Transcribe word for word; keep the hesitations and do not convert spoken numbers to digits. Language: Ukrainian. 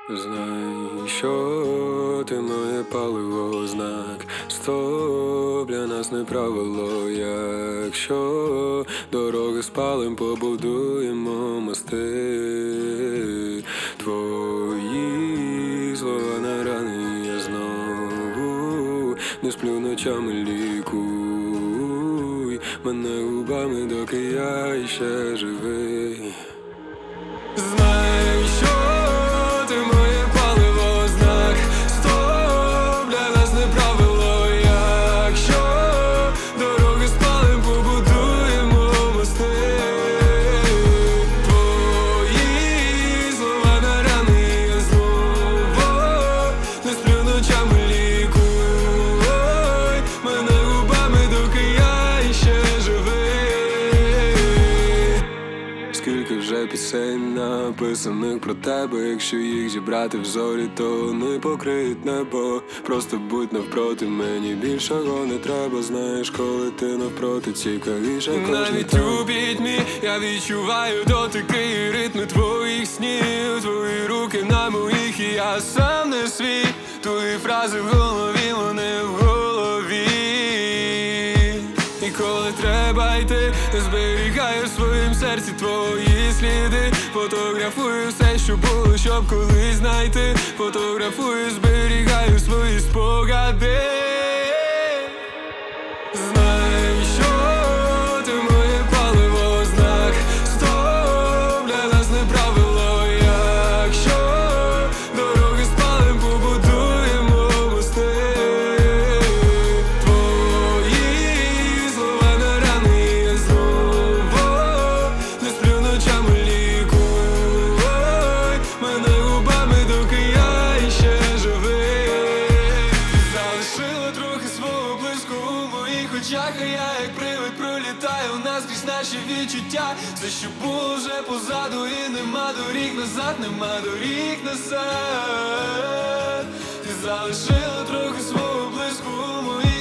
Знай, що ти моє паливо, знак стоп, для нас не правило. Якщо дороги спалим, побудуємо мости. Твої слова на рани, я знову не сплю ночами, лікуй мене губами, доки я іще живий. Знай, що ти моє паливо, знак стоп, для нас не правило. Якщо дороги спалим, побудуємо мости. Твої слова на рани, я знову не сплю ночами, лікуй мене губами, доки я іще живий. Скільки вже пісень написаних про тебе, якщо їх зібрати в зорі, то не покриють небо. Просто будь навпроти, мені більшого не треба. Знаєш, коли ти навпроти, цікавіше кожен навіть у пітьмі я відчуваю дотики і ритми твоїх снів. Твої руки на моїх, і я сам не свій. Твої фрази в голові, вони в голові. І коли треба йти, зберігаю в своїм серці твої сліди. Фотографую все, що було, щоб колись знайти. Фотографую, зберігаю свої спогади. Знай, що ти моє паливо, знак стоп, для нас не правило. Якщо дороги спалим, побудуємо мости. Твої слова на рани, я знову не сплю ночами, лікуй мене губами, доки я іще живий. Залишила трохи свого блиску у моїх очах, а я як привид пролітаю наскрізь наші відчуття. Все, що було, вже позаду, і нема доріг назад, нема доріг назад. Ти залишила трохи свого блиску у моїх